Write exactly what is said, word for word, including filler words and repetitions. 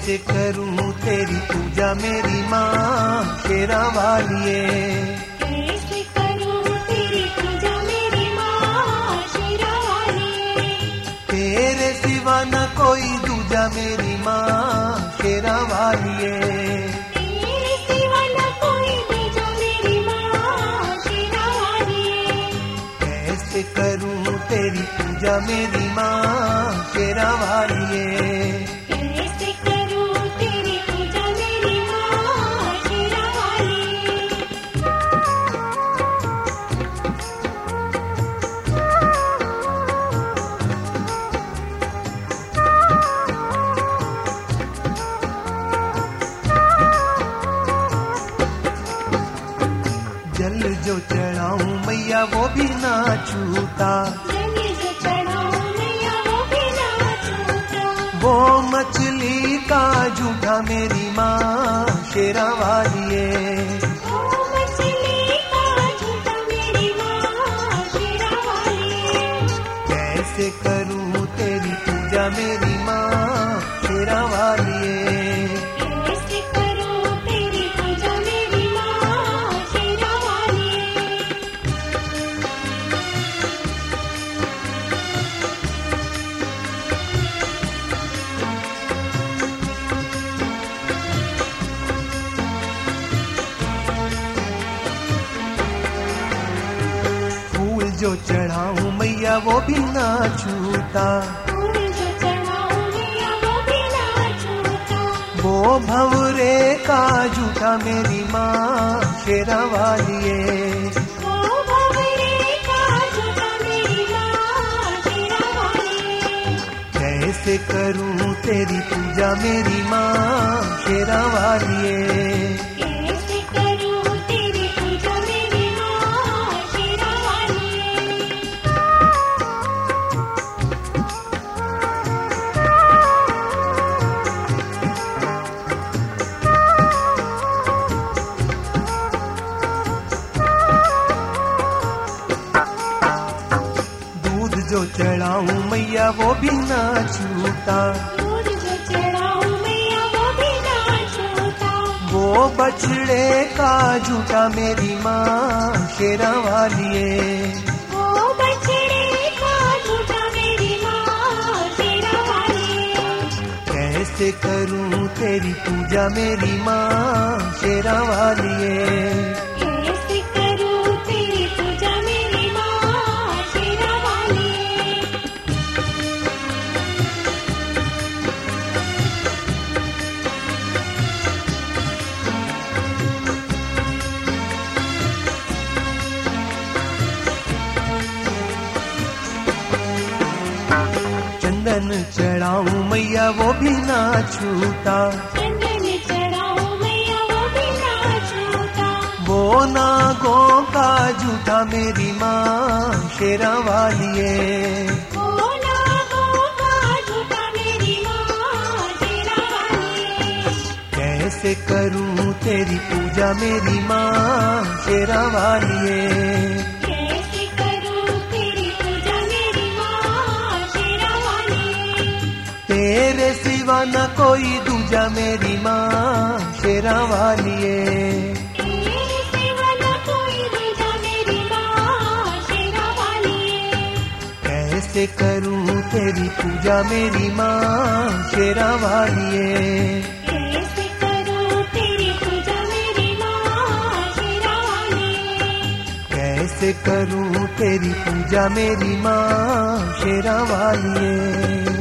कैसे करूं तेरी पूजा मेरी माँ शेरा वालिए। कैसे करूं तेरी पूजा मेरी माँ शेरा वालिए। तेरे सिवा न कोई दूजा मेरी माँ शेरा वालिए। तेरे सिवा न कोई दूजा मेरी माँ शेरा वालिए। कैसे करूं तेरी पूजा मेरी माँ शेरा वालिए। कैसे करूं तेरी पूजा मेरी माँ शेरा वालिए। जल जो चढ़ाऊं मैया वो भी ना छूटा। जल जो चढ़ाऊं मैया वो भी ना छूटा। वो मछली का झूठा मेरी माँ शेरा वालिए। ओ मछली का झूठा मेरी माँ शेरा वालिए। कैसे करूं तेरी पूजा मेरी माँ शेरा वालिए। कैसे करूं तेरी पूजा मेरी माँ शेरा वालिए। फूल जो चढ़ाऊं मैया वो भी ना छूटा। फूल जो चढ़ाऊं मैया वो भी ना छूटा। वो भंवरे का झूठा मेरी माँ शेरा वालिए। ओ भंवरे का झूठा मेरी माँ शेरा वालिए। कैसे करूं तेरी पूजा मेरी माँ शेरा वालिए। कैसे करूं तेरी पूजा मेरी माँ शेरा वालिए। दूध जो चढ़ाऊं मैया वो भी ना छूटा। दूध जो चढ़ाऊं मैया वो भी ना छूटा। वो बछड़े का झूठा मेरी माँ शेरा वालिए। वो बछड़े का झूठा मेरी माँ शेरा वालिए। कैसे करूं तेरी पूजा मेरी माँ शेरा वालिए। कैसे करूं तेरी पूजा मेरी माँ शेरा वालिए। चंदन चढ़ाऊं मैया वो भी ना छूटा। चंदन चढ़ाऊं मैया वो भी ना छूटा। वो नागों का झूठा मेरी माँ शेरा वालिए। ओ नागों का झूठा मेरी माँ शेरा वालिए। कैसे करूं तेरी पूजा मेरी माँ शेरा वालिए। कैसे करूं तेरी पूजा मेरी माँ शेरा वालिए। तेरे सिवा न कोई दूजा मेरी माँ शेरा वालिए। तेरे सिवा न कोई दूजा मेरी माँ शेरा वालिए। कैसे करूं तेरी पूजा मेरी माँ शेरा वालिए। कैसे करूं तेरी पूजा मेरी माँ शेरा वालिए। कैसे करूं तेरी पूजा मेरी माँ शेरा वालिए।